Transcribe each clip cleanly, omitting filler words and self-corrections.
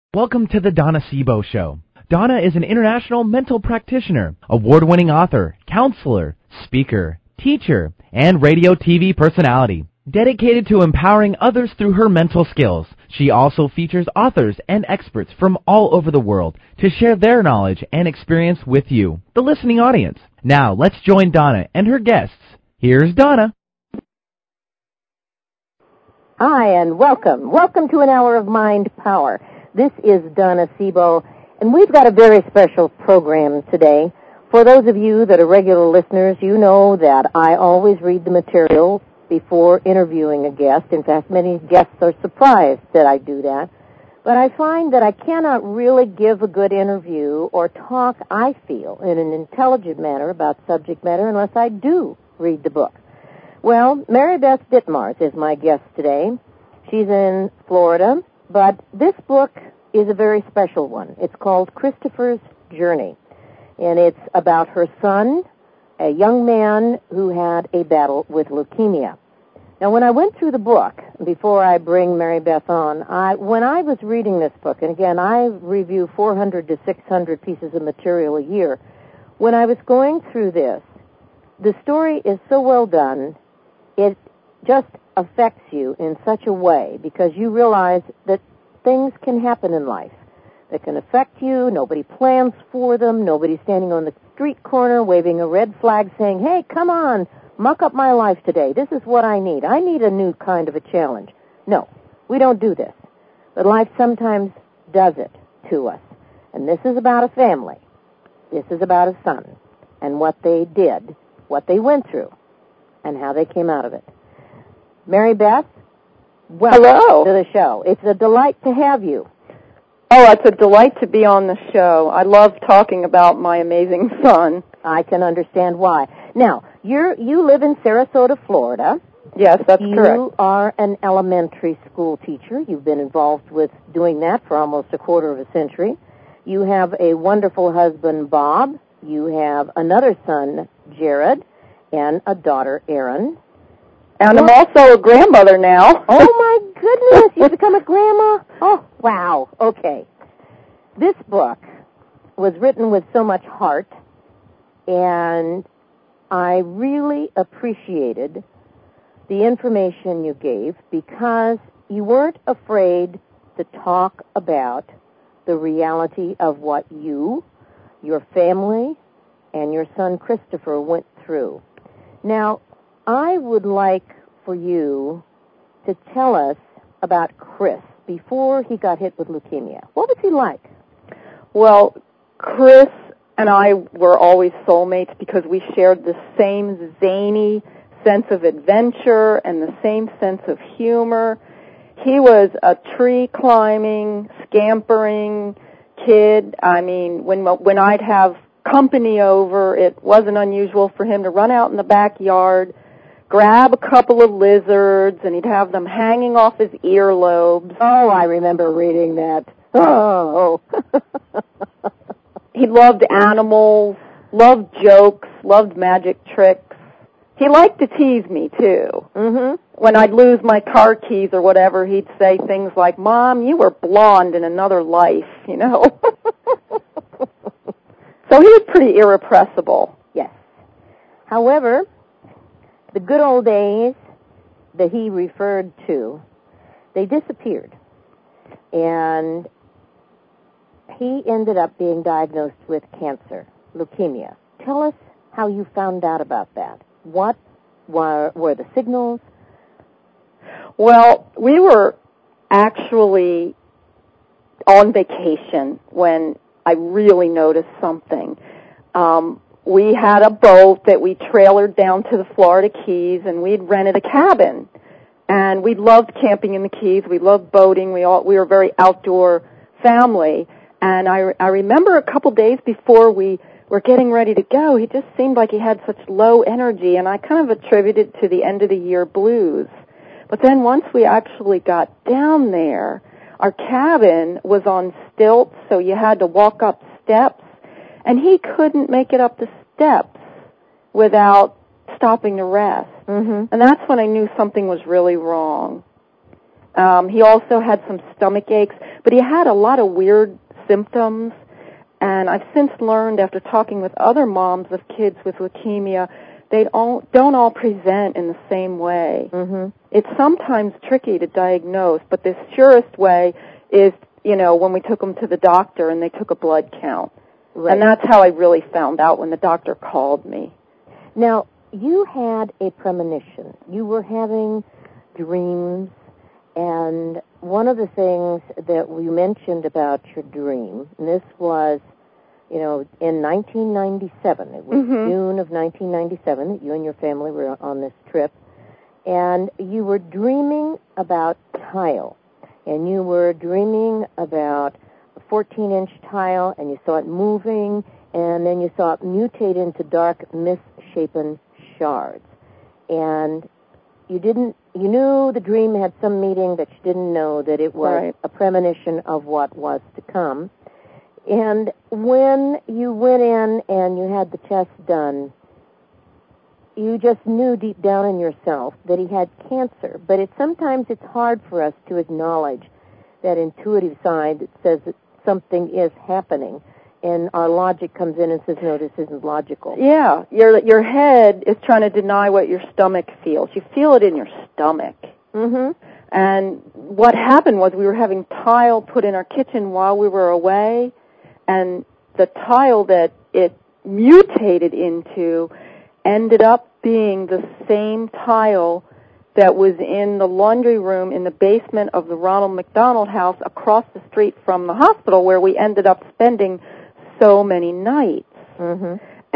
Welcome to the Donna Sebo Show. Donna is an international mental practitioner, award-winning author, counselor, speaker, teacher, and radio TV personality. Dedicated to empowering others through her mental skills, she also features authors and experts from all over the world to share their knowledge and experience with you, the listening audience. Now, let's join Donna and her guests. Here's Donna. Hi, and welcome. Welcome to an hour of mind power. This is Donna Sebo, and we've got a very special program today. For those of you that are regular listeners, you know that I always read the material before interviewing a guest. In fact, many guests are surprised that I do that. But I find that I cannot really give a good interview or talk, I feel, in an intelligent manner about subject matter unless I do read the book. Well, Mary Beth Ditmars is my guest today. She's in Florida, but this book is a very special one. It's called Christopher's Journey, and it's about her son, a young man who had a battle with leukemia. Now, when I went through the book, before I bring Mary Beth on, when I was reading this book, and again, I review 400 to 600 pieces of material a year, when I was going through this, the story is so well done, it just affects you in such a way because you realize that things can happen in life that can affect you. Nobody plans for them. Nobody's standing on the street corner waving a red flag saying, hey, come on, muck up my life today. This is what I need. I need a new kind of a challenge. No, we don't do this. But life sometimes does it to us. And this is about a family. This is about a son and what they did, what they went through, and how they came out of it. Mary Beth, welcome to the show. It's a delight to have you. Oh, it's a delight to be on the show. I love talking about my amazing son. I can understand why. Now, you live in Sarasota, Florida. Yes, that's correct. You are an elementary school teacher. You've been involved with doing that for almost a quarter of a century. You have a wonderful husband, Bob. You have another son, Jared, and a daughter, Erin. And I'm also a grandmother now. Oh, my goodness. You've become a grandma? Oh, wow. Okay. This book was written with so much heart, and I really appreciated the information you gave because you weren't afraid to talk about the reality of what you, your family, and your son Christopher went through. Now, I would like for you to tell us about Chris before he got hit with leukemia. What was he like? Well, Chris and I were always soulmates because we shared the same zany sense of adventure and the same sense of humor. He was a tree-climbing, scampering kid. I mean, when I'd have company over, it wasn't unusual for him to run out in the backyard, grab a couple of lizards, and he'd have them hanging off his earlobes. Oh, I remember reading that. Oh. He loved animals, loved jokes, loved magic tricks. He liked to tease me, too. Mm-hmm. When I'd lose my car keys or whatever, he'd say things like, Mom, you were blonde in another life, you know. So he was pretty irrepressible. Yes. However, the good old days that he referred to, they disappeared. And he ended up being diagnosed with cancer, leukemia. Tell us how you found out about that. What were the signals? Well, we were actually on vacation when I really noticed something. We had a boat that we trailered down to the Florida Keys, and we'd rented a cabin. And we loved camping in the Keys. We loved boating. We were a very outdoor family. And I remember a couple days before we were getting ready to go, he just seemed like he had such low energy, and I kind of attributed it to the end-of-the-year blues. But then once we actually got down there, our cabin was on stilts, so you had to walk up steps, and he couldn't make it up the steps without stopping to rest. Mm-hmm. And that's when I knew something was really wrong. He also had some stomach aches, But he had a lot of weird symptoms, and I've since learned after talking with other moms of kids with leukemia, they don't all present in the same way. Mm-hmm. It's sometimes tricky to diagnose, but the surest way is, when we took them to the doctor and they took a blood count. Right. And that's how I really found out when the doctor called me. Now, you had a premonition. You were having dreams, and one of the things that you mentioned about your dream, and this was, in 1997. It was June of 1997 that you and your family were on this trip, and you were dreaming about tile, and you were dreaming about a 14-inch tile, and you saw it moving, and then you saw it mutate into dark, misshapen shards. And you knew the dream had some meaning, but you didn't know that it was a premonition of what was to come. And when you went in and you had the test done, you just knew deep down in yourself that he had cancer. But sometimes it's hard for us to acknowledge that intuitive side that says that something is happening. And our logic comes in and says, no, this isn't logical. Yeah, your head is trying to deny what your stomach feels. You feel it in your stomach. Mm-hmm. And what happened was we were having tile put in our kitchen while we were away, and the tile that it mutated into ended up being the same tile that was in the laundry room in the basement of the Ronald McDonald House across the street from the hospital where we ended up spending so many nights. Mm-hmm.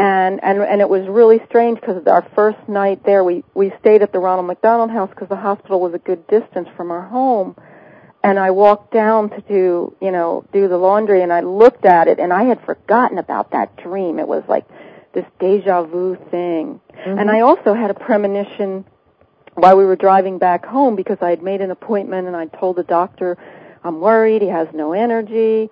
And it was really strange because our first night there, we stayed at the Ronald McDonald House because the hospital was a good distance from our home. And I walked down to do the laundry, and I looked at it, and I had forgotten about that dream. It was like this deja vu thing. Mm-hmm. And I also had a premonition while we were driving back home because I had made an appointment, and I told the doctor, I'm worried, he has no energy.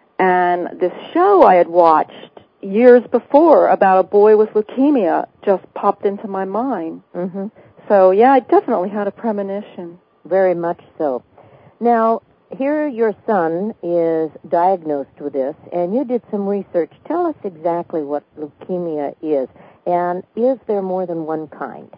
And this show I had watched years before about a boy with leukemia just popped into my mind. Mm-hmm. So, yeah, I definitely had a premonition. Very much so. Now, here your son is diagnosed with this, and you did some research. Tell us exactly what leukemia is, and is there more than one kind?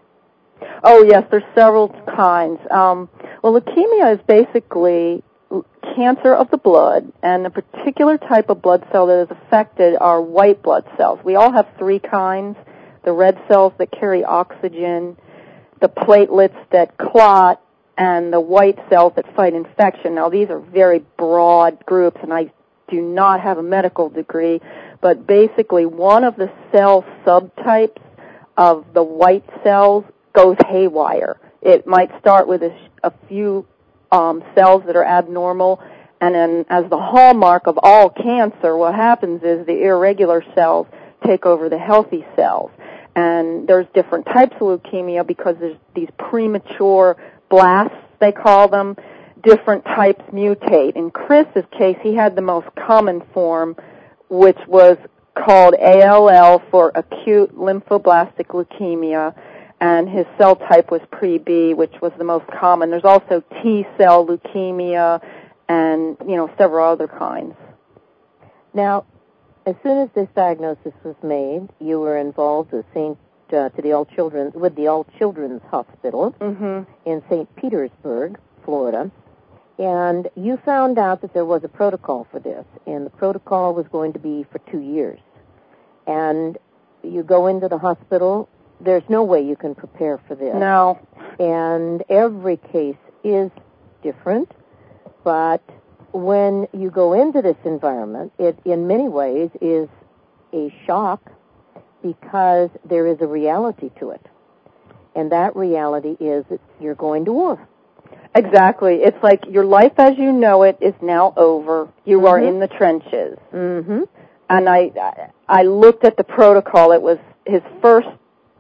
Oh, yes, there's several kinds. Well, leukemia is basically cancer of the blood, and the particular type of blood cell that is affected are white blood cells. We all have three kinds: the red cells that carry oxygen, the platelets that clot, and the white cells that fight infection. Now, these are very broad groups, and I do not have a medical degree, but basically one of the cell subtypes of the white cells goes haywire. It might start with a few cells that are abnormal, and then as the hallmark of all cancer, what happens is the irregular cells take over the healthy cells. And there's different types of leukemia because there's these premature blasts, they call them. Different types mutate. In Chris's case, he had the most common form, which was called ALL for acute lymphoblastic leukemia, and his cell type was pre-B, which was the most common. There's also T-cell leukemia and, several other kinds. Now, as soon as this diagnosis was made, you were involved with the All Children's Hospital in St. Petersburg, Florida, and you found out that there was a protocol for this, and the protocol was going to be for 2 years. And you go into the hospital, there's no way you can prepare for this. No. And every case is different, but when you go into this environment, it in many ways is a shock because there is a reality to it. And that reality is that you're going to war. Exactly. It's like your life as you know it is now over. You are in the trenches. Mm-hmm. And I looked at the protocol. It was his first,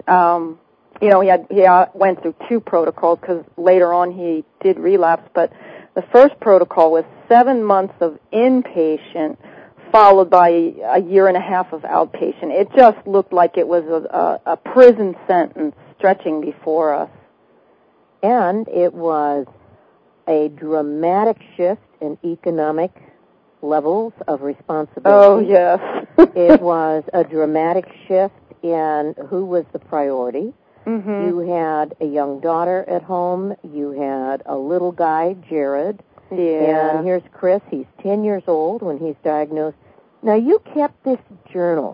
he went through 2 protocols because later on he did relapse, but the first protocol was 7 months of inpatient followed by a year and a half of outpatient. It just looked like it was a prison sentence stretching before us. And it was a dramatic shift in economic levels of responsibility. Oh, yes. It was a dramatic shift in who was the priority. Mm-hmm. You had a young daughter at home. You had a little guy, Jared. Yeah. And here's Chris. He's 10 years old when he's diagnosed. Now, you kept this journal.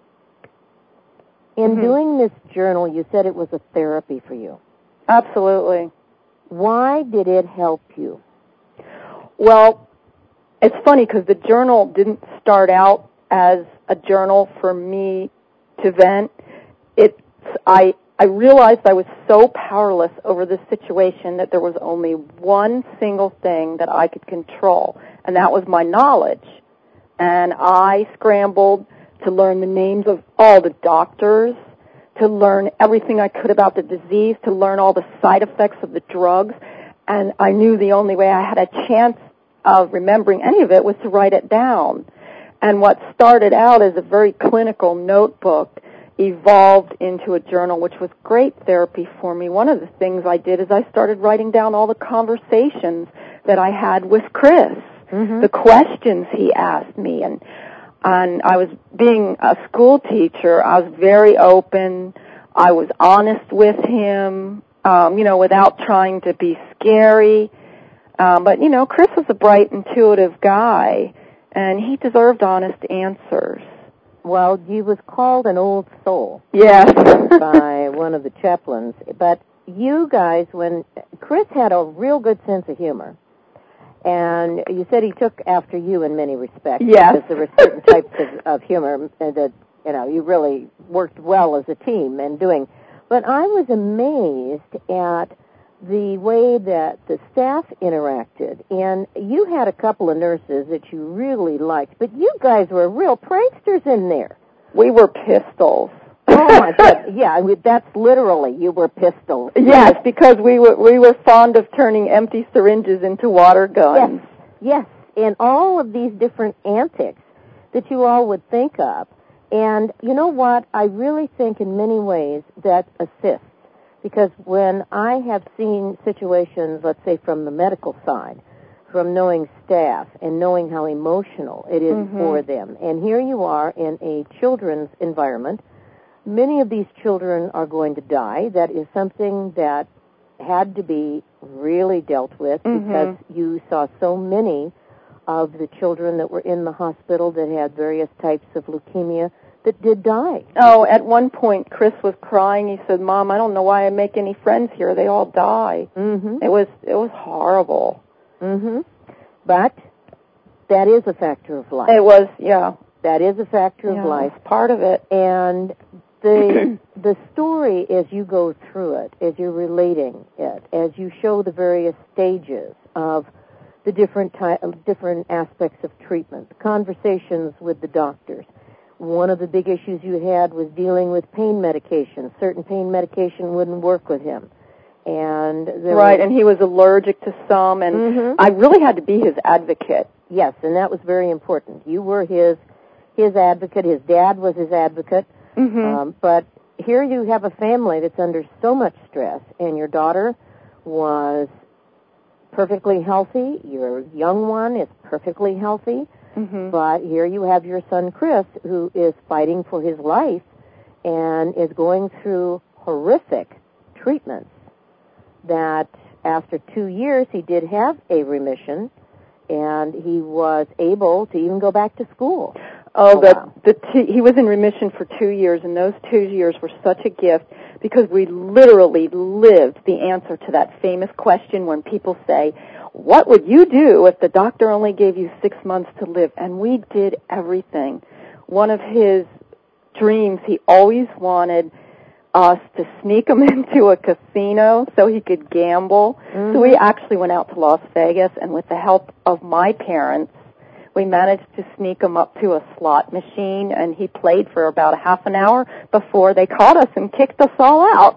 In doing this journal, you said it was a therapy for you. Absolutely. Why did it help you? Well, it's funny because the journal didn't start out as a journal for me to vent. I realized I was so powerless over this situation that there was only one single thing that I could control, and that was my knowledge. And I scrambled to learn the names of all the doctors, to learn everything I could about the disease, to learn all the side effects of the drugs, and I knew the only way I had a chance of remembering any of it was to write it down. And what started out as a very clinical notebook evolved into a journal, which was great therapy for me. One of the things I did is I started writing down all the conversations that I had with Chris, the questions he asked me, and I was being a school teacher. I was very open. I was honest with him, without trying to be scary. But Chris was a bright, intuitive guy, and he deserved honest answers. Well, he was called an old soul. Yes. by one of the chaplains. But you guys, when Chris had a real good sense of humor, and you said he took after you in many respects. Yes. Because there were certain types of humor that, you really worked well as a team in doing. But I was amazed at the way that the staff interacted. And you had a couple of nurses that you really liked, but you guys were real pranksters in there. We were pistols. Oh my God! Yeah, that's literally, you were pistols. Yes, because we were fond of turning empty syringes into water guns. Yes, and all of these different antics that you all would think of. And you know what? I really think in many ways that assists. Because when I have seen situations, let's say from the medical side, from knowing staff and knowing how emotional it is for them, and here you are in a children's environment, many of these children are going to die. That is something that had to be really dealt with because you saw so many of the children that were in the hospital that had various types of leukemia that did die. Oh, at one point, Chris was crying. He said, "Mom, I don't know why I make any friends here. They all die." It was horrible. But that is a factor of life. It was, yeah. That is a factor of life. It's part of it. And the story, as you go through it, as you're relating it, as you show the various stages of the different aspects of treatment, the conversations with the doctors. One of the big issues you had was dealing with pain medication. Certain pain medication wouldn't work with him. And and he was allergic to some, and I really had to be his advocate. Yes, and that was very important. You were his advocate. His dad was his advocate. But here you have a family that's under so much stress, and your daughter was perfectly healthy. Your young one is perfectly healthy. But here you have your son, Chris, who is fighting for his life and is going through horrific treatments that after 2 years he did have a remission, and he was able to even go back to school. He was in remission for 2 years, and those 2 years were such a gift because we literally lived the answer to that famous question when people say, "What would you do if the doctor only gave you 6 months to live?" And we did everything. One of his dreams, he always wanted us to sneak him into a casino so he could gamble. So we actually went out to Las Vegas, and with the help of my parents, we managed to sneak him up to a slot machine, and he played for about a half an hour before they caught us and kicked us all out.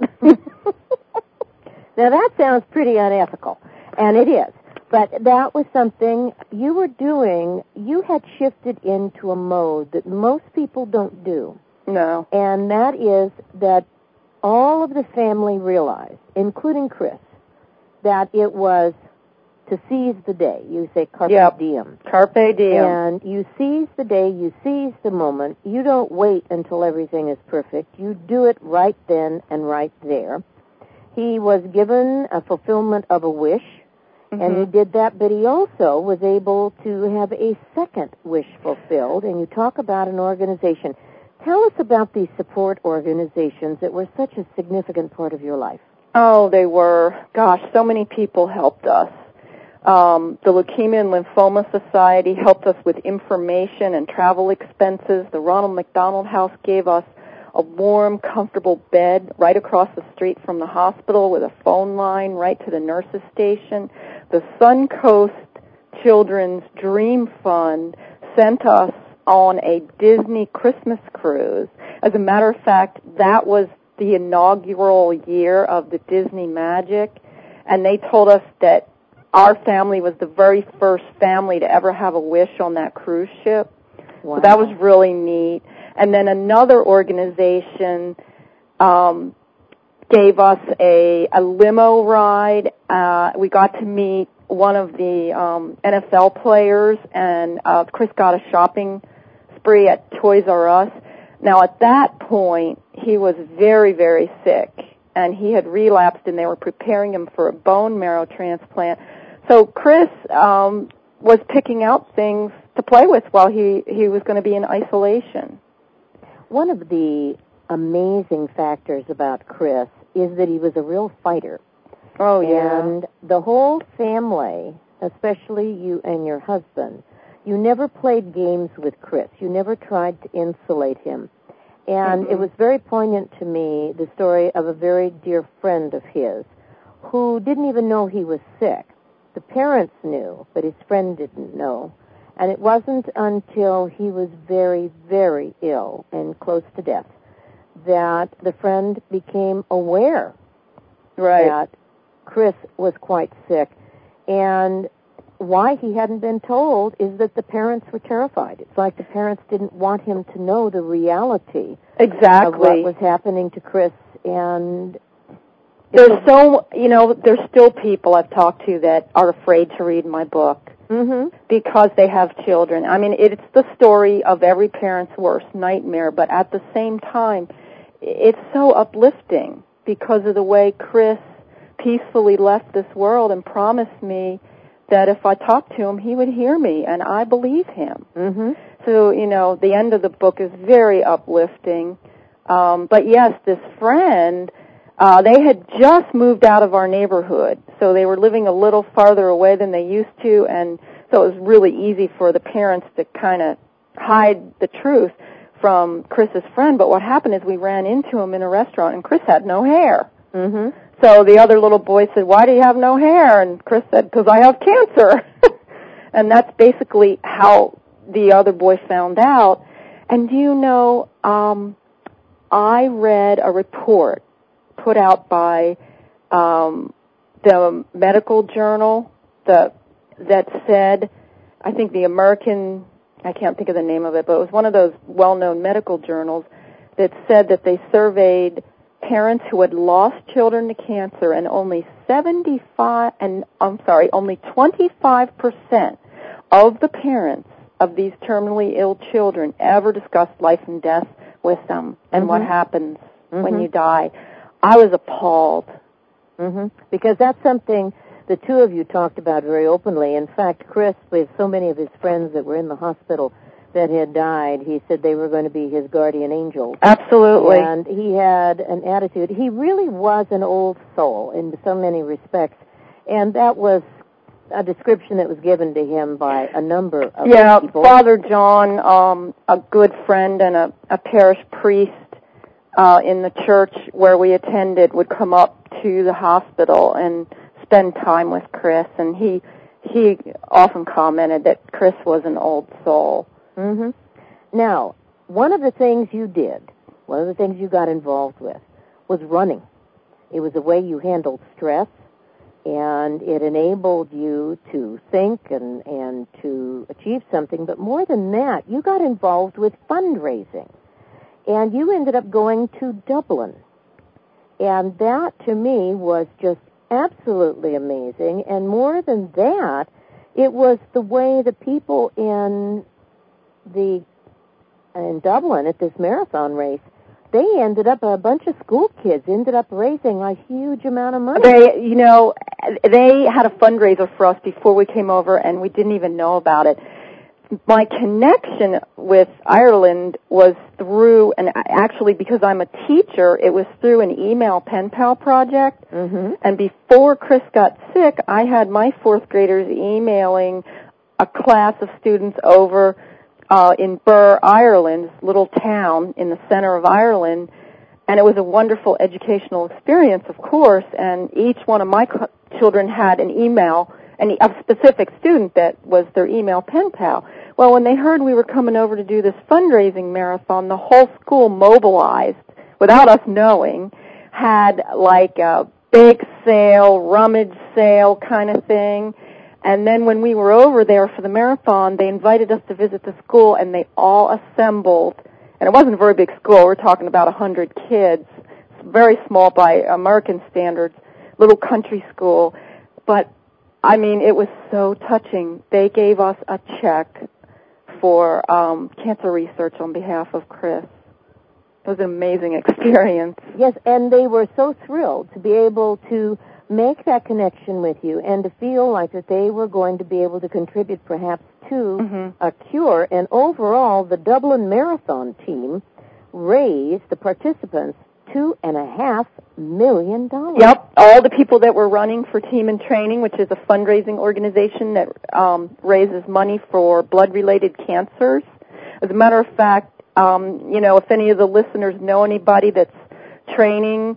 Now that sounds pretty unethical, and it is. But that was something you were doing. You had shifted into a mode that most people don't do. No. And that is that all of the family realized, including Chris, that it was to seize the day. You say carpe diem. Carpe diem. And you seize the day, you seize the moment. You don't wait until everything is perfect. You do it right then and right there. He was given a fulfillment of a wish, and he did that, but he also was able to have a second wish fulfilled, and you talk about an organization. Tell us about these support organizations that were such a significant part of your life. Oh, they were. Gosh, so many people helped us. The Leukemia and Lymphoma Society helped us with information and travel expenses. The Ronald McDonald House gave us a warm, comfortable bed right across the street from the hospital with a phone line right to the nurses' station. The Suncoast Children's Dream Fund sent us on a Disney Christmas cruise. As a matter of fact, that was the inaugural year of the Disney Magic, and they told us that our family was the very first family to ever have a wish on that cruise ship. Wow. So that was really neat. And then another organization gave us a limo ride. We got to meet one of the NFL players, and Chris got a shopping spree at Toys R Us. Now, at that point, he was very, very sick, and he had relapsed, and they were preparing him for a bone marrow transplant. So Chris was picking out things to play with while he was going to be in isolation. One of the amazing factors about Chris is that he was a real fighter. Oh, yeah. And the whole family, especially you and your husband, you never played games with Chris. You never tried to insulate him. And it was very poignant to me, the story of a very dear friend of his who didn't even know he was sick. The parents knew, but his friend didn't know. And it wasn't until he was very, very ill and close to death that the friend became aware that Chris was quite sick. And why he hadn't been told is that the parents were terrified. It's like the parents didn't want him to know the reality of what was happening to Chris. And there's still people I've talked to that are afraid to read my book because they have children. I mean, it's the story of every parent's worst nightmare, but at the same time, it's so uplifting because of the way Chris peacefully left this world and promised me that if I talked to him, he would hear me, and I believe him. So, the end of the book is very uplifting. But yes, this friend, they had just moved out of our neighborhood, so they were living a little farther away than they used to, and so it was really easy for the parents to kind of hide the truth from Chris's friend. But what happened is we ran into him in a restaurant, and Chris had no hair. So the other little boy said, "Why do you have no hair?" And Chris said, "Because I have cancer." And that's basically how the other boy found out. And I read a report put out by the medical journal that said, I think the American, I can't think of the name of it, but it was one of those well-known medical journals that said that they surveyed parents who had lost children to cancer, and only 25% of the parents of these terminally ill children ever discussed life and death with them and what happens when you die. I was appalled. Because that's something the two of you talked about very openly. In fact, Chris, with so many of his friends that were in the hospital that had died, he said they were going to be his guardian angels. Absolutely. And he had an attitude. He really was an old soul in so many respects. And that was a description that was given to him by a number of people. Father John, a good friend and a parish priest in the church where we attended, would come up to the hospital and spend time with Chris, and he often commented that Chris was an old soul. Now, one of the things you did, one of the things you got involved with, was running. It was a way you handled stress, and it enabled you to think and to achieve something. But more than that, you got involved with fundraising, and you ended up going to Dublin. And that, to me, was just absolutely amazing. And more than that, it was the way the people in Dublin at this marathon race, they ended up, a bunch of school kids ended up raising a huge amount of money. They had a fundraiser for us before we came over, and we didn't even know about it. My connection with Ireland was through, and actually because I'm a teacher, it was through an email pen pal project. Mm-hmm. And before Chris got sick, I had my fourth graders emailing a class of students over in Birr, Ireland, this little town in the center of Ireland, and it was a wonderful educational experience, of course, and each one of my children had an email, a specific student that was their email pen pal. Well, when they heard we were coming over to do this fundraising marathon, the whole school mobilized, without us knowing, had like a bake sale, rummage sale kind of thing. And then when we were over there for the marathon, they invited us to visit the school, and they all assembled. And it wasn't a very big school. We're talking about 100 kids, very small by American standards, little country school. But, I mean, it was so touching. They gave us a check for cancer research on behalf of Chris. It was an amazing experience. Yes, and they were so thrilled to be able to make that connection with you and to feel like that they were going to be able to contribute perhaps to a cure. And overall, the Dublin Marathon team raised the participants $2.5 million. Yep, all the people that were running for Team in Training, which is a fundraising organization that raises money for blood-related cancers. As a matter of fact, if any of the listeners know anybody that's training,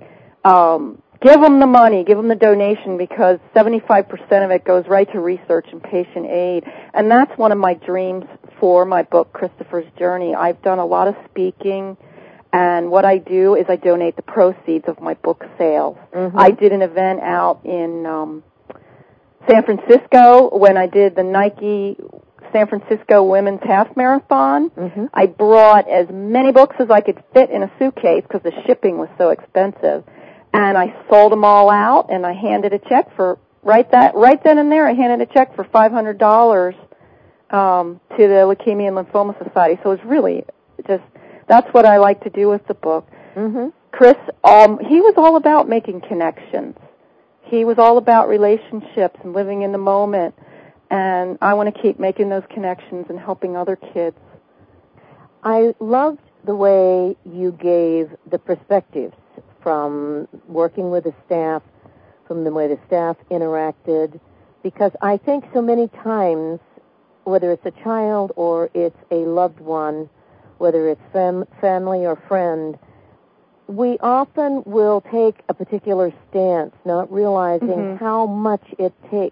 give them the money, give them the donation, because 75% of it goes right to research and patient aid. And that's one of my dreams for my book, Christopher's Journey. I've done a lot of speaking, and what I do is I donate the proceeds of my book sales. Mm-hmm. I did an event out in San Francisco when I did the Nike San Francisco Women's Half Marathon. Mm-hmm. I brought as many books as I could fit in a suitcase because the shipping was so expensive. And I sold them all out, and I handed a check for, right then and there, I handed a check for $500 to the Leukemia and Lymphoma Society. So it was really just, that's what I like to do with the book. Mm-hmm. Chris, he was all about making connections. He was all about relationships and living in the moment. And I want to keep making those connections and helping other kids. I loved the way you gave the perspectives from working with the staff, from the way the staff interacted, because I think so many times, whether it's a child or it's a loved one, whether it's family or friend, we often will take a particular stance, not realizing how much it takes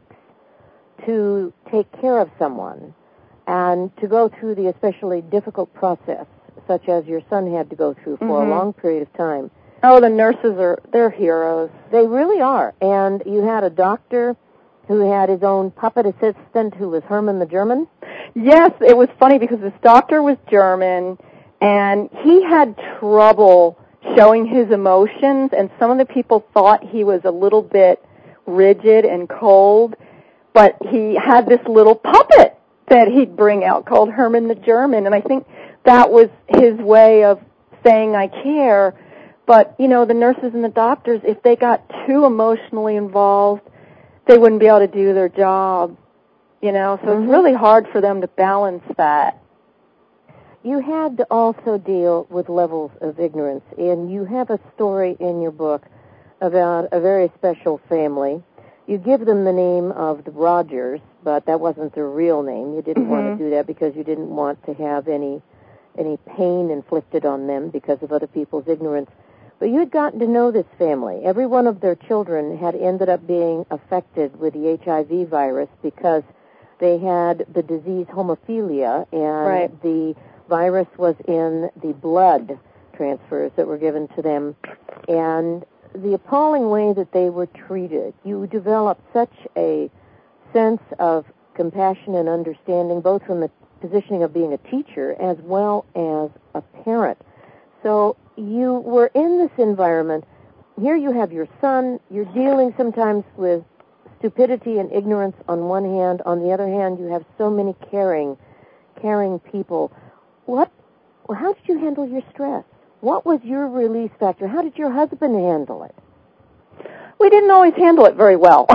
to take care of someone and to go through the especially difficult process, such as your son had to go through for a long period of time. Oh, the nurses they're heroes. They really are. And you had a doctor who had his own puppet assistant who was Herman the German? Yes, it was funny because this doctor was German, and he had trouble showing his emotions, and some of the people thought he was a little bit rigid and cold, but he had this little puppet that he'd bring out called Herman the German, and I think that was his way of saying, I care. But, the nurses and the doctors, if they got too emotionally involved, they wouldn't be able to do their job, so it's really hard for them to balance that. You had to also deal with levels of ignorance, and you have a story in your book about a very special family. You give them the name of the Rogers, but that wasn't their real name. You didn't want to do that because you didn't want to have any pain inflicted on them because of other people's ignorance. But you had gotten to know this family. Every one of their children had ended up being affected with the HIV virus because they had the disease hemophilia, and the virus was in the blood transfers that were given to them. And the appalling way that they were treated, you developed such a sense of compassion and understanding, both from the positioning of being a teacher as well as a parent. So you were in this environment here you have your son. You're dealing sometimes with stupidity and ignorance on one hand. On the other hand, you have so many caring people. How did you handle your stress? What was your release factor? How did your husband handle it? We didn't always handle it very well.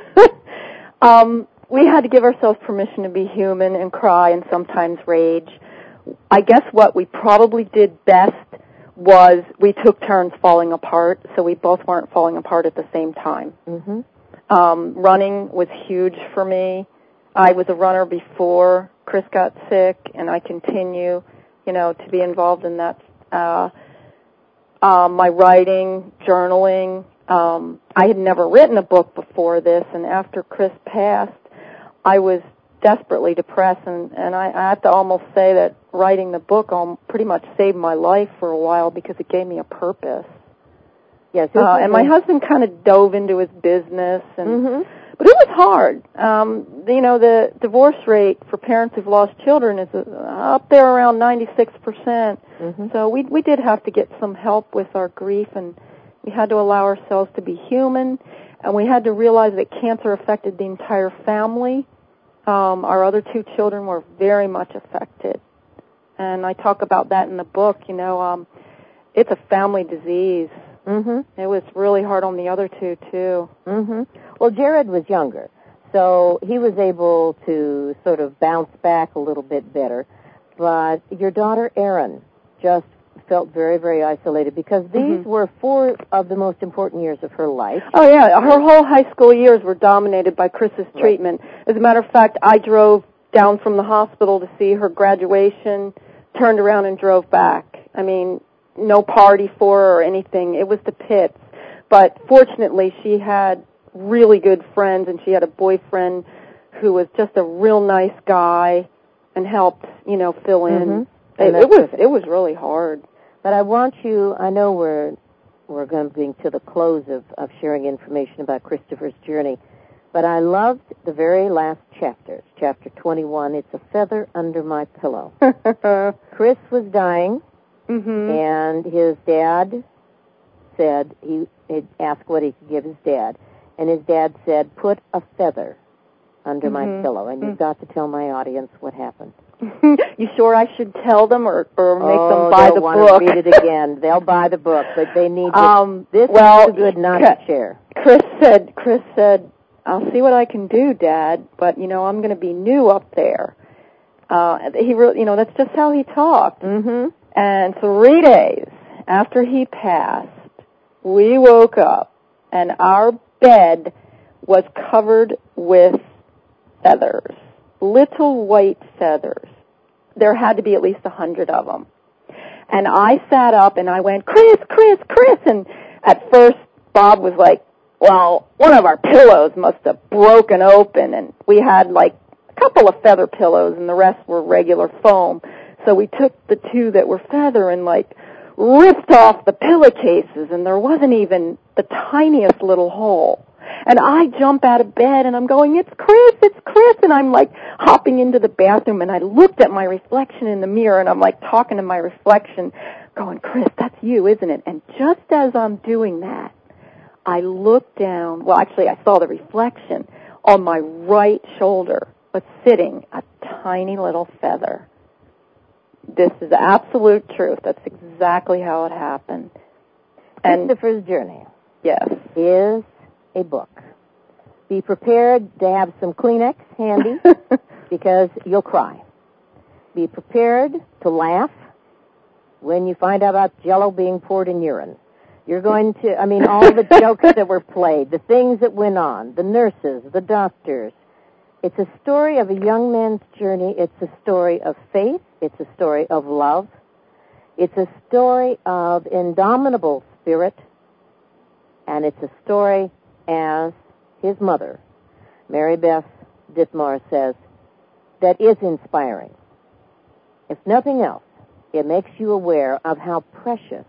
We had to give ourselves permission to be human and cry and sometimes rage. I guess what we probably did best was we took turns falling apart, so we both weren't falling apart at the same time. Mm-hmm. Running was huge for me. I was a runner before Chris got sick, and I continue, to be involved in that. My writing, journaling. I had never written a book before this, and after Chris passed, I was desperately depressed, and I have to almost say that writing the book pretty much saved my life for a while because it gave me a purpose. Yes, and my husband kind of dove into his business, but it was hard. The divorce rate for parents who've lost children is up there around 96%. Mm-hmm. So we did have to get some help with our grief, and we had to allow ourselves to be human, and we had to realize that cancer affected the entire family. Our other two children were very much affected, and I talk about that in the book. It's a family disease. Mm-hmm. It was really hard on the other two, too. Mm-hmm. Well, Jared was younger, so he was able to sort of bounce back a little bit better. But your daughter, Erin, just felt very, very isolated because these were 4 of the most important years of her life. Oh, yeah. Her whole high school years were dominated by Chris's treatment. As a matter of fact, I drove down from the hospital to see her graduation, turned around and drove back. I mean, no party for her or anything. It was the pits. But fortunately, she had really good friends, and she had a boyfriend who was just a real nice guy and helped, fill in. It was really hard. But I want you, I know we're going to the close of sharing information about Christopher's journey, but I loved the very last chapter, chapter 21. It's a feather under my pillow. Chris was dying. And his dad said, he asked what he could give his dad. And his dad said, put a feather under my pillow. And you've got to tell my audience what happened. You sure I should tell them or make them buy the book? They'll want to read it again. They'll buy the book, but they need to. This is too good not to share. Chris said, I'll see what I can do, Dad, but, I'm going to be new up there. He really, that's just how he talked. Mm-hmm. And 3 days after he passed, we woke up, and our bed was covered with feathers, little white feathers. There had to be at least 100 of them. And I sat up, and I went, Chris, Chris, Chris. And at first, Bob was like, well, one of our pillows must have broken open, and we had, a couple of feather pillows, and the rest were regular foam. So we took the 2 that were feather and, ripped off the pillowcases, and there wasn't even the tiniest little hole. And I jump out of bed, and I'm going, it's Chris, and I'm, hopping into the bathroom, and I looked at my reflection in the mirror, and I'm, talking to my reflection, going, Chris, that's you, isn't it? And just as I'm doing that, I looked down. Well, actually, I saw the reflection. On my right shoulder was sitting a tiny little feather. This is the absolute truth. That's exactly how it happened. And Christopher's journey, yes, is a book. Be prepared to have some Kleenex handy because you'll cry. Be prepared to laugh when you find out about Jell-O being poured in urine. You're going to, all the jokes that were played, the things that went on, the nurses, the doctors. It's a story of a young man's journey. It's a story of faith. It's a story of love. It's a story of indomitable spirit. And it's a story, as his mother, Mary Beth Dittmar, says, that is inspiring. If nothing else, it makes you aware of how precious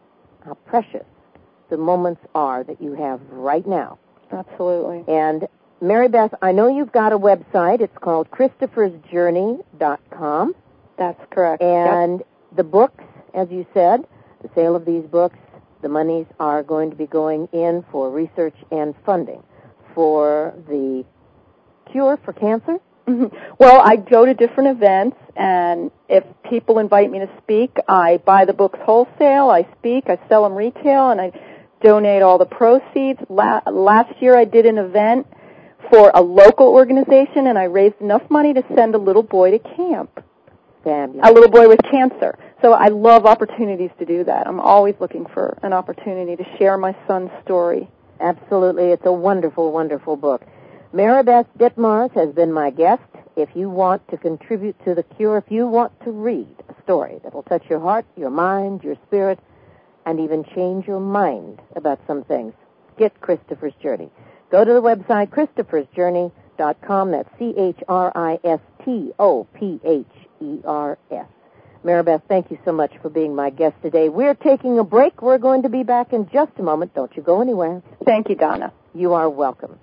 the moments are that you have right now. Absolutely. And Mary Beth, I know you've got a website. It's called Christopher'sJourney.com. That's correct. And the books, as you said, the sale of these books The monies are going to be going in for research and funding for the cure for cancer. Well, I go to different events, and if people invite me to speak, I buy the books wholesale, I speak, I sell them retail, and I donate all the proceeds. Last year I did an event for a local organization, and I raised enough money to send a little boy to camp. Fabulous. A little boy with cancer. So I love opportunities to do that. I'm always looking for an opportunity to share my son's story. Absolutely. It's a wonderful, wonderful book. Maribeth Ditmars has been my guest. If you want to contribute to the cure, if you want to read a story that will touch your heart, your mind, your spirit, and even change your mind about some things, get Christopher's Journey. Go to the website, Christopher'sJourney.com. That's ChristopherS. Maribeth, thank you so much for being my guest today. We're taking a break. We're going to be back in just a moment. Don't you go anywhere. Thank you, Donna. You are welcome.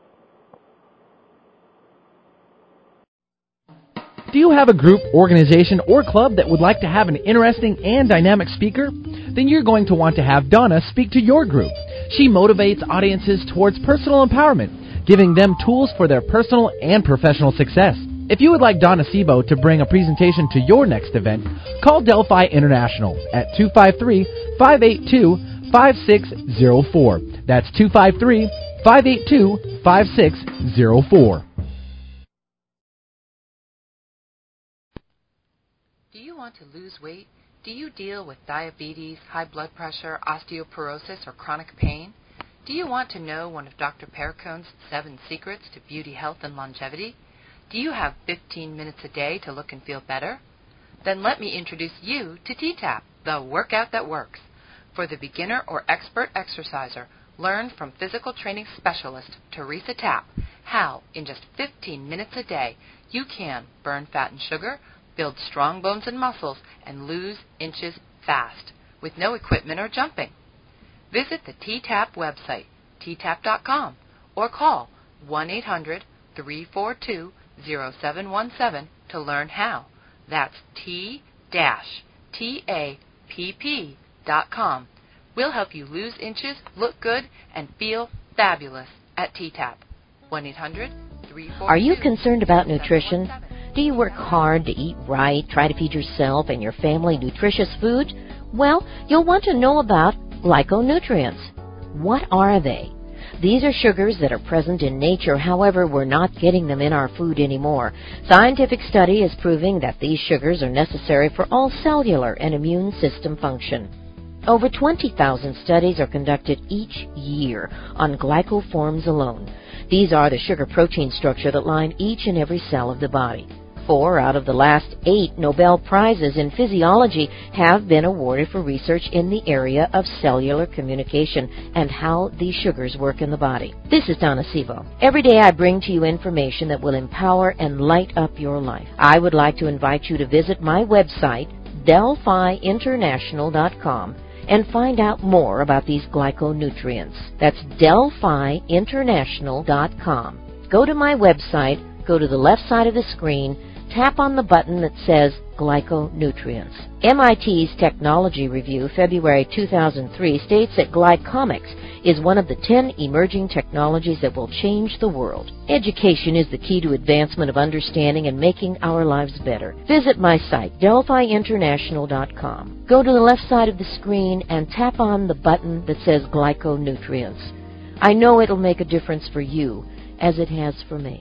Do you have a group, organization, or club that would like to have an interesting and dynamic speaker? Then you're going to want to have Donna speak to your group. She motivates audiences towards personal empowerment, giving them tools for their personal and professional success. If you would like Donna Sebo to bring a presentation to your next event, call Delphi International at 253-582-5604. That's 253-582-5604. Do you want to lose weight? Do you deal with diabetes, high blood pressure, osteoporosis, or chronic pain? Do you want to know one of Dr. Perricone's 7 secrets to beauty, health, and longevity? Do you have 15 minutes a day to look and feel better? Then let me introduce you to T-TAP, the workout that works. For the beginner or expert exerciser, learn from physical training specialist Teresa Tapp how, in just 15 minutes a day, you can burn fat and sugar, build strong bones and muscles, and lose inches fast, with no equipment or jumping. Visit the T-TAP website, ttap.com, or call 1-800-342-0717 to learn how. That's T-TAPP.com. We'll help you lose inches, look good, and feel fabulous at T-TAP. 1-800-342-0717. Are you concerned about nutrition? Do you work hard to eat right, try to feed yourself and your family nutritious food? Well, you'll want to know about glyconutrients. What are they? These are sugars that are present in nature, however, we're not getting them in our food anymore. Scientific study is proving that these sugars are necessary for all cellular and immune system function. Over 20,000 studies are conducted each year on glycoforms alone. These are the sugar-protein structure that line each and every cell of the body. 4 out of the last 8 Nobel Prizes in physiology have been awarded for research in the area of cellular communication and how these sugars work in the body. This is Donna Sebo. Every day I bring to you information that will empower and light up your life. I would like to invite you to visit my website, DelphiInternational.com, and find out more about these glyconutrients. That's DelphiInternational.com. Go to my website, go to the left side of the screen, tap on the button that says Glyconutrients. MIT's Technology Review, February 2003, states that glycomics is one of the 10 emerging technologies that will change the world. Education is the key to advancement of understanding and making our lives better. Visit my site, DelphiInternational.com. Go to the left side of the screen and tap on the button that says Glyconutrients. I know it'll make a difference for you, as it has for me.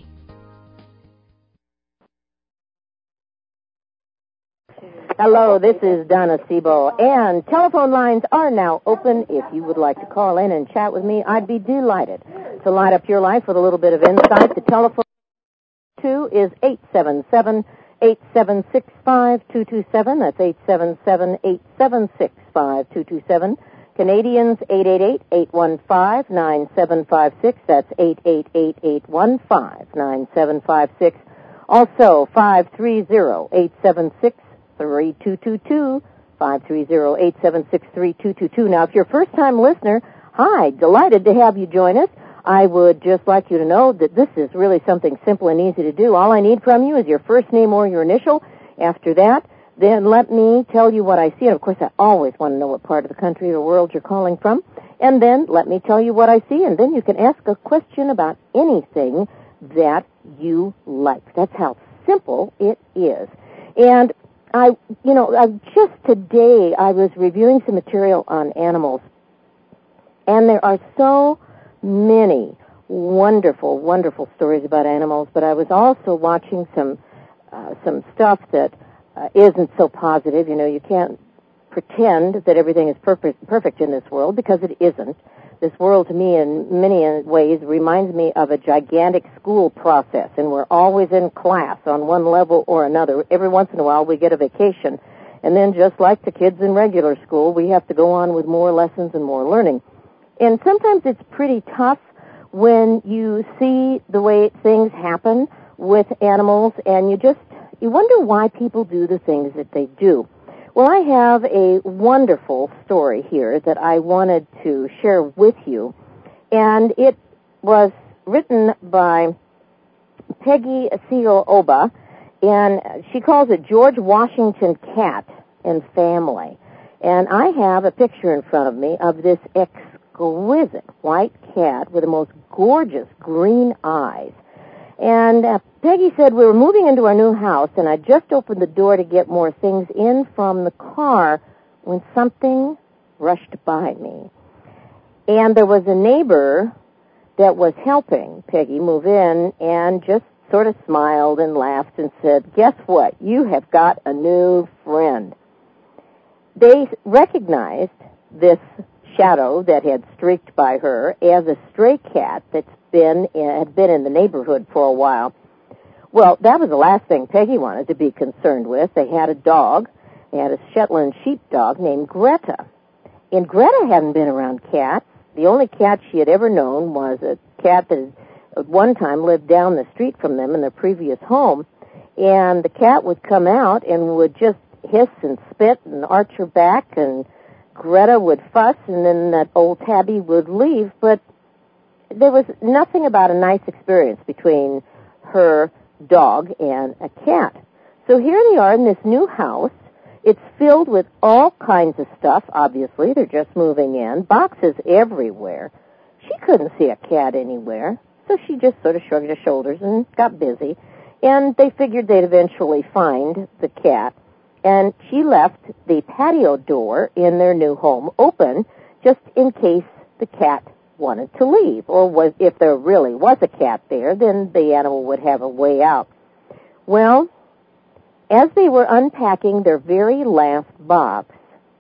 Hello, this is Donna Sebo, and telephone lines are now open. If you would like to call in and chat with me, I'd be delighted to light up your life with a little bit of insight. The telephone to is 877-876-5227. That's 877-876-5227. Canadians, 888-815-9756. That's 888-815-9756. Also, 530-876-3222, 530-876-3222. Now, if you're a first-time listener, hi, delighted to have you join us. I would just like you to know that this is really something simple and easy to do. All I need from you is your first name or your initial. After that, then let me tell you what I see. And, of course, I always want to know what part of the country or world you're calling from. And then let me tell you what I see, and then you can ask a question about anything that you like. That's how simple it is. And just today I was reviewing some material on animals, and there are so many wonderful, wonderful stories about animals, but I was also watching some stuff that isn't so positive. You can't pretend that everything is perfect in this world, because it isn't. This world, to me, in many ways, reminds me of a gigantic school process, and we're always in class on one level or another. Every once in a while, we get a vacation, and then just like the kids in regular school, we have to go on with more lessons and more learning. And sometimes it's pretty tough when you see the way things happen with animals, and you wonder why people do the things that they do. Well, I have a wonderful story here that I wanted to share with you, and it was written by Peggy Seal-Oba, and she calls it George Washington Cat and Family. And I have a picture in front of me of this exquisite white cat with the most gorgeous green eyes. And Peggy said, we were moving into our new house, and I just opened the door to get more things in from the car when something rushed by me. And there was a neighbor that was helping Peggy move in and just sort of smiled and laughed and said, guess what? You have got a new friend. They recognized this shadow that had streaked by her as a stray cat that had been in the neighborhood for a while. Well, that was the last thing Peggy wanted to be concerned with. They had a dog. They had a Shetland sheepdog named Greta. And Greta hadn't been around cats. The only cat she had ever known was a cat that at one time lived down the street from them in their previous home. And the cat would come out and would just hiss and spit and arch her back, and Greta would fuss, and then that old tabby would leave. But there was nothing about a nice experience between her dog and a cat. So here they are in this new house. It's filled with all kinds of stuff, obviously. They're just moving in. Boxes everywhere. She couldn't see a cat anywhere, so she just sort of shrugged her shoulders and got busy. And they figured they'd eventually find the cat. And she left the patio door in their new home open just in case the cat wanted to leave, or if there really was a cat there, then the animal would have a way out. Well, as they were unpacking their very last box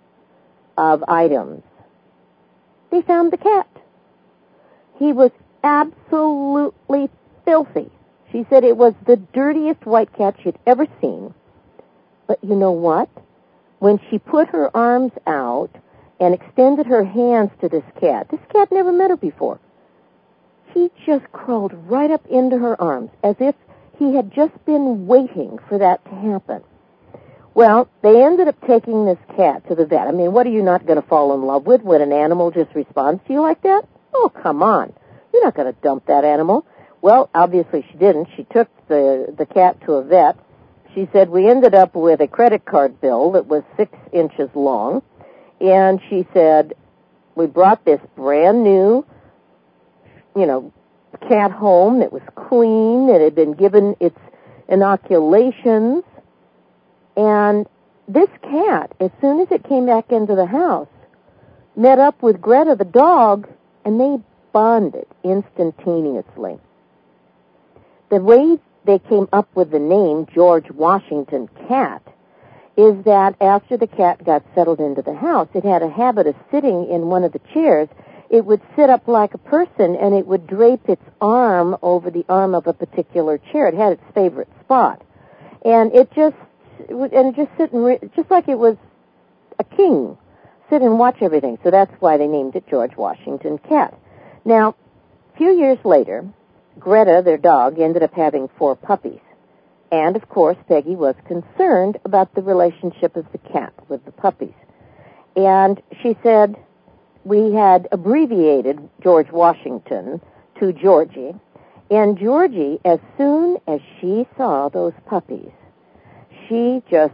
of items, they found the cat. He was absolutely filthy. She said it was the dirtiest white cat she'd ever seen. But you know what? When she put her arms out and extended her hands to this cat never met her before. He just crawled right up into her arms as if he had just been waiting for that to happen. Well, they ended up taking this cat to the vet. I mean, what are you not going to fall in love with when an animal just responds to you like that? Oh, come on. You're not going to dump that animal. Well, obviously she didn't. She took the cat to a vet. She said, we ended up with a credit card bill that was 6 inches long. And she said, we brought this brand new, cat home that was clean. It had been given its inoculations. And this cat, as soon as it came back into the house, met up with Greta the dog, and they bonded instantaneously. The way they came up with the name George Washington Cat is that after the cat got settled into the house, it had a habit of sitting in one of the chairs. It would sit up like a person, and it would drape its arm over the arm of a particular chair. It had its favorite spot. And it just sit just like it was a king, sit and watch everything. So that's why they named it George Washington Cat. Now, a few years later, Greta, their dog, ended up having 4 puppies. And, of course, Peggy was concerned about the relationship of the cat with the puppies. And she said, we had abbreviated George Washington to Georgie. And Georgie, as soon as she saw those puppies, she just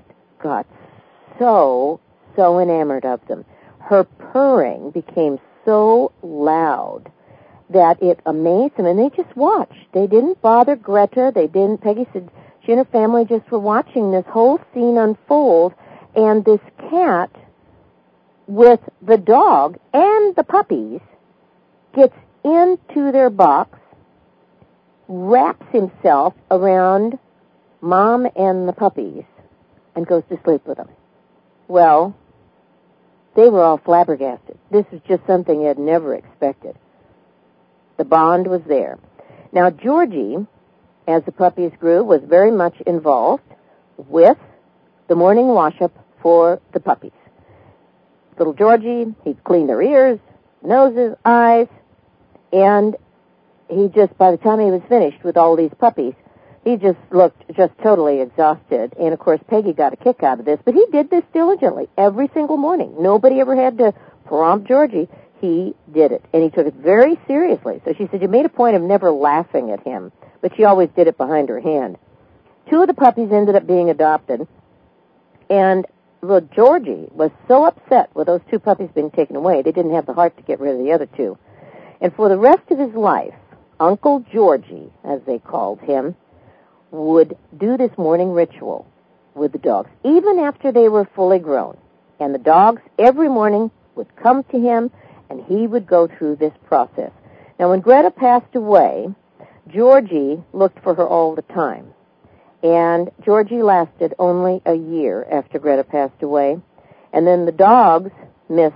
got so enamored of them. Her purring became so loud that it amazed them, and they just watched. They didn't bother Greta. Peggy said she and her family just were watching this whole scene unfold, and this cat with the dog and the puppies gets into their box, wraps himself around Mom and the puppies, and goes to sleep with them. Well, they were all flabbergasted. This was just something they had never expected. The bond was there. Now, Georgie, as the puppies grew, was very much involved with the morning wash-up for the puppies. Little Georgie, he'd clean their ears, noses, eyes, and he just, by the time he was finished with all these puppies, he just looked just totally exhausted. And, of course, Peggy got a kick out of this, but he did this diligently every single morning. Nobody ever had to prompt Georgie. He did it, and he took it very seriously. So she said, you made a point of never laughing at him, but she always did it behind her hand. 2 of the puppies ended up being adopted, and little Georgie was so upset with those 2 puppies being taken away, they didn't have the heart to get rid of the other 2. And for the rest of his life, Uncle Georgie, as they called him, would do this morning ritual with the dogs, even after they were fully grown. And the dogs, every morning, would come to him, and he would go through this process. Now, when Greta passed away, Georgie looked for her all the time. And Georgie lasted only a year after Greta passed away. And then the dogs missed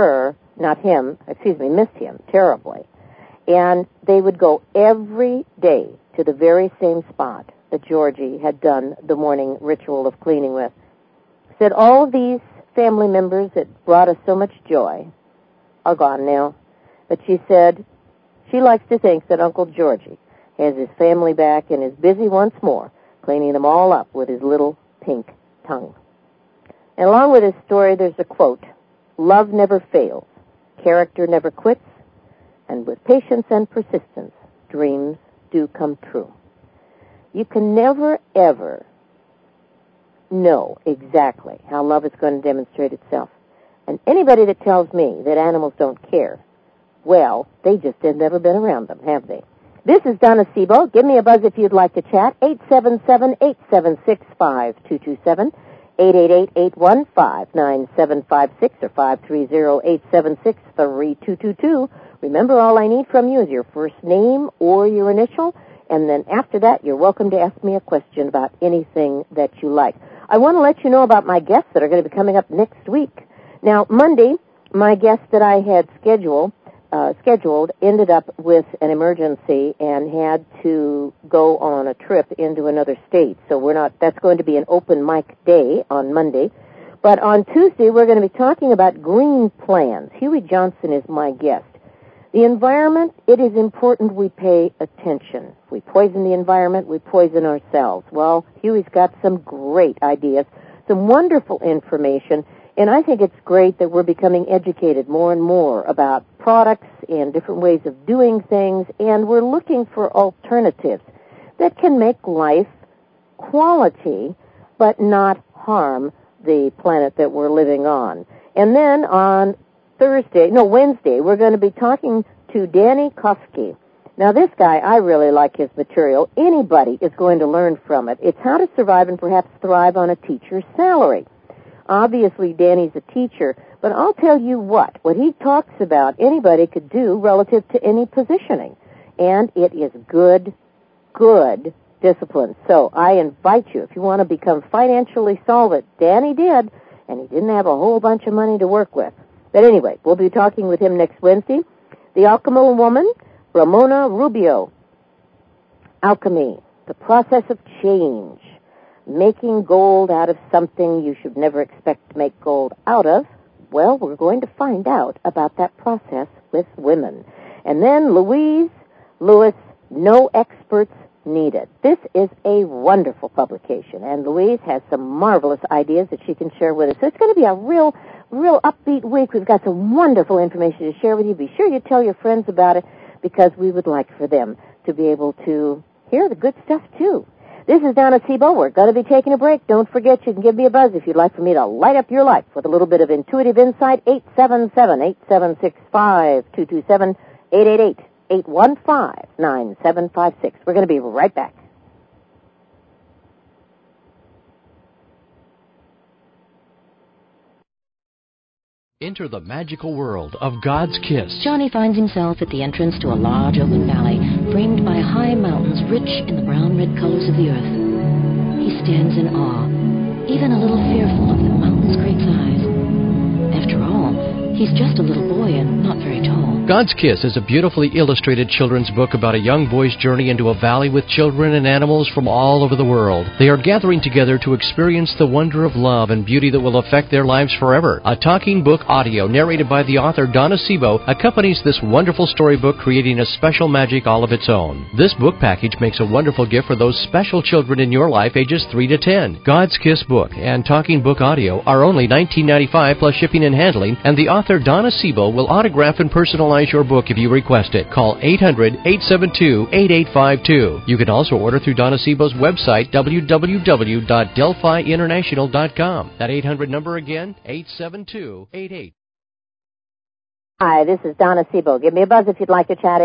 him terribly. And they would go every day to the very same spot that Georgie had done the morning ritual of cleaning with. Said all of these family members that brought us so much joy are gone now. But she said she likes to think that Uncle Georgie has his family back and is busy once more, cleaning them all up with his little pink tongue. And along with his story, there's a quote, love never fails, character never quits, and with patience and persistence, dreams do come true. You can never, ever know exactly how love is going to demonstrate itself. And anybody that tells me that animals don't care, well, they just have never been around them, have they? This is Donna Sebo. Give me a buzz if you'd like to chat. 877-876-5227, 888-815-9756, or 530-876-3222. Remember, all I need from you is your first name or your initial, and then after that, you're welcome to ask me a question about anything that you like. I want to let you know about my guests that are going to be coming up next week. Now, Monday, my guest that I had scheduled ended up with an emergency and had to go on a trip into another state. So that's going to be an open mic day on Monday. But on Tuesday, we're going to be talking about green plans. Huey Johnson is my guest. The environment, it is important we pay attention. If we poison the environment, we poison ourselves. Well, Huey's got some great ideas, some wonderful information, and I think it's great that we're becoming educated more and more about products and different ways of doing things, and we're looking for alternatives that can make life quality but not harm the planet that we're living on. And then on Wednesday, we're going to be talking to Danny Kofsky. Now, this guy, I really like his material. Anybody is going to learn from it. It's how to survive and perhaps thrive on a teacher's salary. Obviously, Danny's a teacher, but I'll tell you what he talks about, anybody could do relative to any positioning. And it is good discipline. So I invite you, if you want to become financially solvent, Danny did, and he didn't have a whole bunch of money to work with. But anyway, we'll be talking with him next Wednesday. The Alchemy Woman, Ramona Rubio. Alchemy, the process of change. Making gold out of something you should never expect to make gold out of. Well, we're going to find out about that process with women. And then Louise Lewis, No Experts Needed. This is a wonderful publication, and Louise has some marvelous ideas that she can share with us. So it's going to be a real upbeat week. We've got some wonderful information to share with you. Be sure you tell your friends about it, because we would like for them to be able to hear the good stuff, too. This is Donna Sebo. We're going to be taking a break. Don't forget, you can give me a buzz if you'd like for me to light up your life with a little bit of intuitive insight. 877-8765-227, 888-815-9756. We're going to be right back. Enter the magical world of God's Kiss. Johnny finds himself at the entrance to a large open valley, framed by high mountains rich in the brown-red colors of the earth. He stands in awe, even a little fearful of the mountain's great size. After all, he's just a little boy and not very tall. God's Kiss is a beautifully illustrated children's book about a young boy's journey into a valley with children and animals from all over the world. They are gathering together to experience the wonder of love and beauty that will affect their lives forever. A talking book audio narrated by the author Donna Sebo accompanies this wonderful storybook, creating a special magic all of its own. This book package makes a wonderful gift for those special children in your life ages 3 to 10. God's Kiss book and talking book audio are only $19.95 plus shipping and handling, and the author Donna Sebo will autograph and personalize your book if you request it. Call 800-872-8852. You can also order through Donna Sebo's website, www.delphiinternational.com. That 800 number again, 872-88. Hi, this is Donna Sebo. Give me a buzz if you'd like to chat,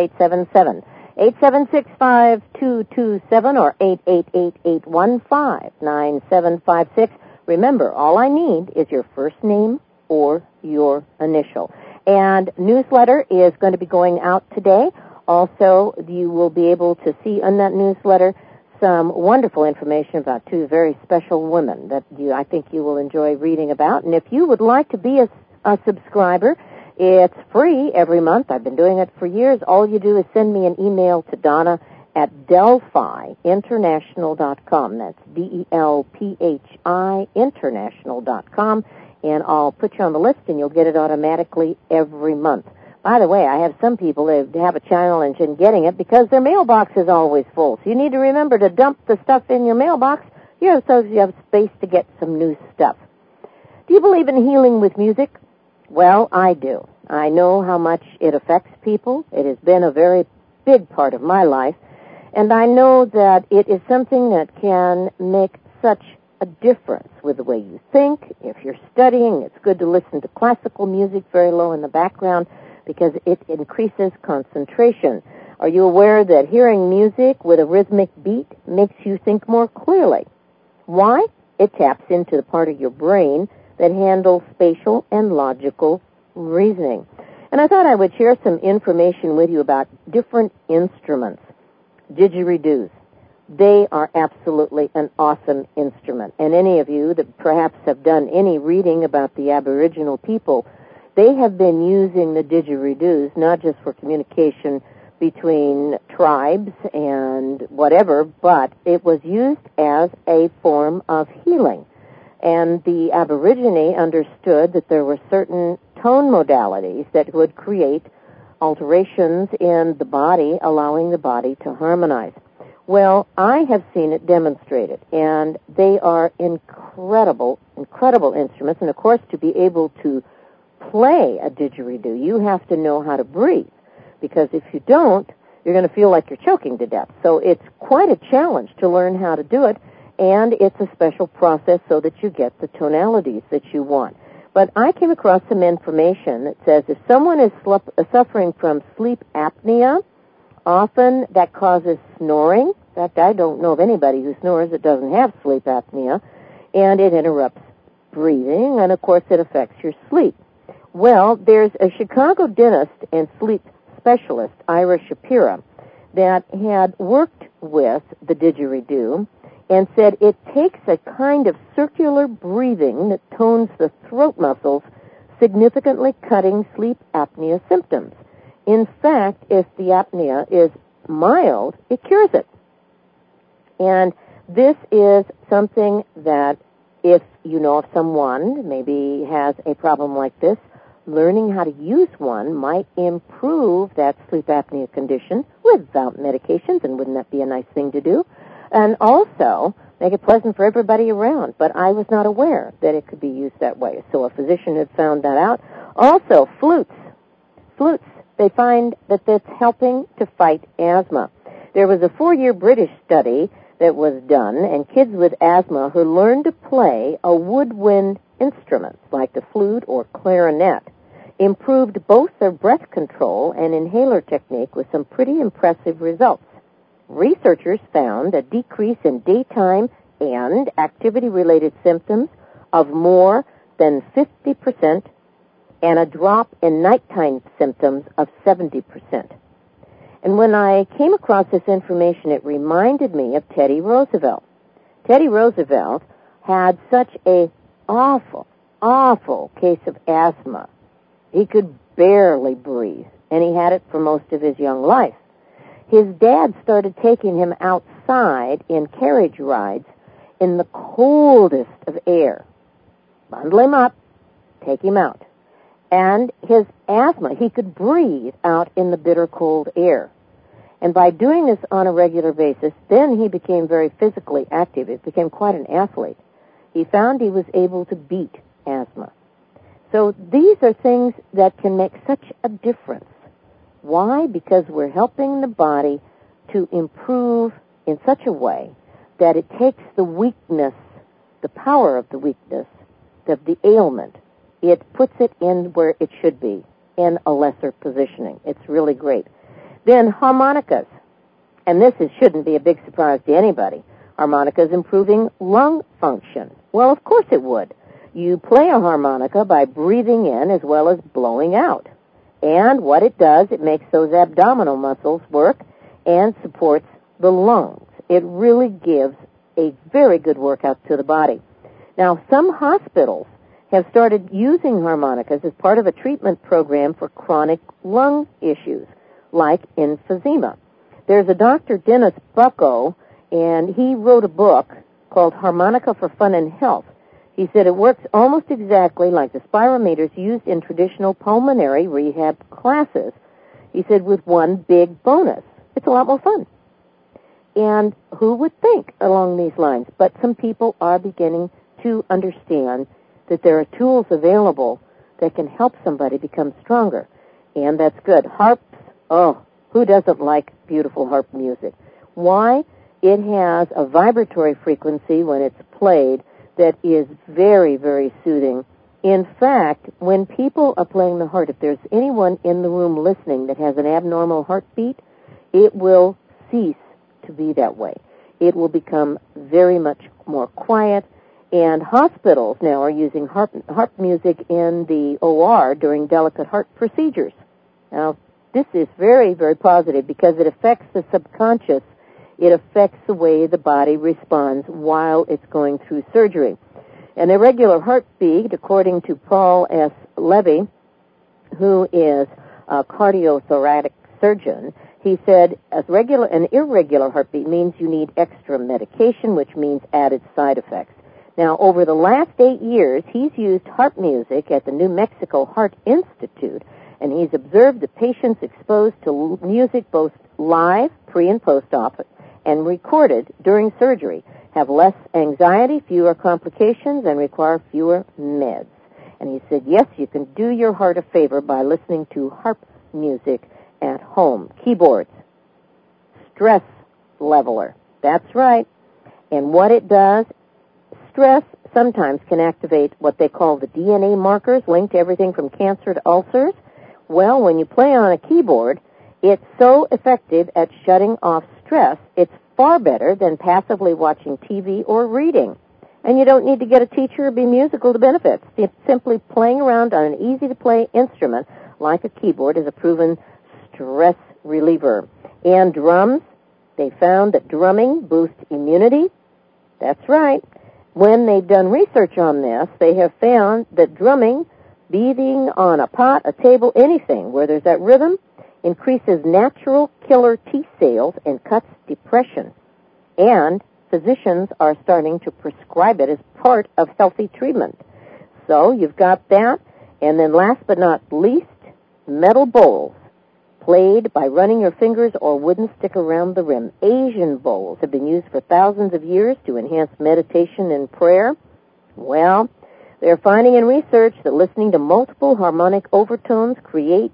877-876-5227 or 888-815-9756. Remember, all I need is your first name or your initial. And newsletter is going to be going out today. Also, you will be able to see in that newsletter some wonderful information about two very special women that I think you will enjoy reading about. And if you would like to be a subscriber, it's free every month. I've been doing it for years. All you do is send me an email to Donna at DelphiInternational.com. That's DELPHI International.com. And I'll put you on the list, and you'll get it automatically every month. By the way, I have some people that have a challenge in getting it because their mailbox is always full. So you need to remember to dump the stuff in your mailbox, so you have space to get some new stuff. Do you believe in healing with music? Well, I do. I know how much it affects people. It has been a very big part of my life. And I know that it is something that can make such a difference with the way you think. If you're studying, it's good to listen to classical music very low in the background because it increases concentration. Are you aware that hearing music with a rhythmic beat makes you think more clearly? Why? It taps into the part of your brain that handles spatial and logical reasoning. And I thought I would share some information with you about different instruments. Didgeridoos. They are absolutely an awesome instrument. And any of you that perhaps have done any reading about the Aboriginal people, they have been using the didgeridoos not just for communication between tribes and whatever, but it was used as a form of healing. And the Aborigine understood that there were certain tone modalities that would create alterations in the body, allowing the body to harmonize. Well, I have seen it demonstrated, and they are incredible, incredible instruments. And, of course, to be able to play a didgeridoo, you have to know how to breathe, because if you don't, you're going to feel like you're choking to death. So it's quite a challenge to learn how to do it, and it's a special process so that you get the tonalities that you want. But I came across some information that says if someone is suffering from sleep apnea, often that causes snoring. In fact, I don't know of anybody who snores that doesn't have sleep apnea, and it interrupts breathing, and of course it affects your sleep. Well, there's a Chicago dentist and sleep specialist, Ira Shapira, that had worked with the didgeridoo and said it takes a kind of circular breathing that tones the throat muscles, significantly cutting sleep apnea symptoms. In fact, if the apnea is mild, it cures it. And this is something that if you know of someone maybe has a problem like this, learning how to use one might improve that sleep apnea condition without medications, and wouldn't that be a nice thing to do? And also make it pleasant for everybody around. But I was not aware that it could be used that way. So a physician had found that out. Also, flutes. They find that that's helping to fight asthma. There was a 4-year British study that was done, and kids with asthma who learned to play a woodwind instrument like the flute or clarinet improved both their breath control and inhaler technique with some pretty impressive results. Researchers found a decrease in daytime and activity-related symptoms of more than 50% and a drop in nighttime symptoms of 70%. And when I came across this information, it reminded me of Teddy Roosevelt. Teddy Roosevelt had such a awful case of asthma. He could barely breathe, and he had it for most of his young life. His dad started taking him outside in carriage rides in the coldest of air. Bundle him up, take him out. And his asthma, he could breathe out in the bitter cold air. And by doing this on a regular basis, then he became very physically active. He became quite an athlete. He found he was able to beat asthma. So these are things that can make such a difference. Why? Because we're helping the body to improve in such a way that it takes the weakness, the power of the weakness, of the ailment, it puts it in where it should be, in a lesser positioning. It's really great. Then harmonicas. And this shouldn't be a big surprise to anybody. Harmonicas improving lung function. Well, of course it would. You play a harmonica by breathing in as well as blowing out. And what it does, it makes those abdominal muscles work and supports the lungs. It really gives a very good workout to the body. Now, some hospitals have started using harmonicas as part of a treatment program for chronic lung issues, like emphysema. There's a Dr. Dennis Bucko, and he wrote a book called Harmonica for Fun and Health. He said it works almost exactly like the spirometers used in traditional pulmonary rehab classes. He said with one big bonus. It's a lot more fun. And who would think along these lines? But some people are beginning to understand that there are tools available that can help somebody become stronger. And that's good. Harps, who doesn't like beautiful harp music? Why? It has a vibratory frequency when it's played that is very, very soothing. In fact, when people are playing the harp, if there's anyone in the room listening that has an abnormal heartbeat, it will cease to be that way. It will become very much more quiet. And hospitals now are using harp music in the OR during delicate heart procedures. Now, this is very, very positive because it affects the subconscious. It affects the way the body responds while it's going through surgery. An irregular heartbeat, according to Paul S. Levy, who is a cardiothoracic surgeon, he said an irregular heartbeat means you need extra medication, which means added side effects. Now, over the last 8 years, he's used harp music at the New Mexico Heart Institute, and he's observed the patients exposed to music both live, pre- and post-op, and recorded during surgery have less anxiety, fewer complications, and require fewer meds. And he said, yes, you can do your heart a favor by listening to harp music at home. Keyboards. Stress leveler. That's right. And what it does, stress sometimes can activate what they call the DNA markers linked to everything from cancer to ulcers. Well, when you play on a keyboard, it's so effective at shutting off stress, it's far better than passively watching TV or reading. And you don't need to get a teacher or be musical to benefit. Simply playing around on an easy-to-play instrument like a keyboard is a proven stress reliever. And drums, they found that drumming boosts immunity. That's right. When they've done research on this, they have found that drumming, beating on a pot, a table, anything where there's that rhythm, increases natural killer T cells and cuts depression. And physicians are starting to prescribe it as part of healthy treatment. So you've got that. And then last but not least, metal bowls, played by running your fingers or wooden stick around the rim. Asian bowls have been used for thousands of years to enhance meditation and prayer. Well, they're finding in research that listening to multiple harmonic overtones create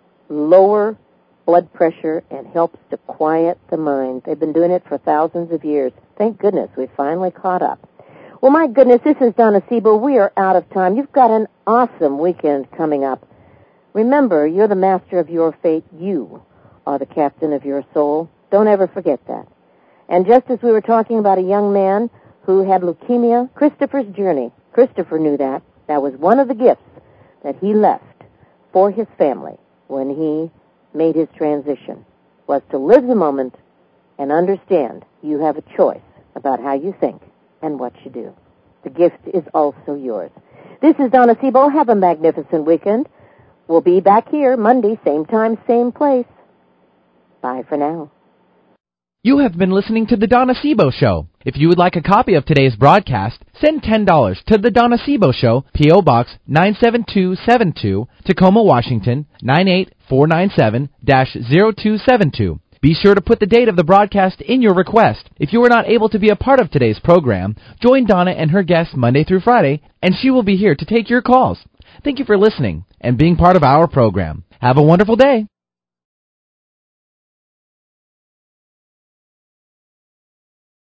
lower blood pressure and helps to quiet the mind. They've been doing it for thousands of years. Thank goodness we finally caught up. Well, my goodness, this is Donna Siebel. We are out of time. You've got an awesome weekend coming up. Remember, you're the master of your fate. You are the captain of your soul. Don't ever forget that. And just as we were talking about a young man who had leukemia, Christopher's journey, Christopher knew that. That was one of the gifts that he left for his family when he made his transition, was to live the moment and understand you have a choice about how you think and what you do. The gift is also yours. This is Donna Siebel. Have a magnificent weekend. We'll be back here Monday, same time, same place. Bye for now. You have been listening to The Donna Siebel Show. If you would like a copy of today's broadcast, send $10 to The Donna Siebel Show, P.O. Box 97272, Tacoma, Washington, 98497-0272. Be sure to put the date of the broadcast in your request. If you are not able to be a part of today's program, join Donna and her guests Monday through Friday, and she will be here to take your calls. Thank you for listening and being part of our program. Have a wonderful day.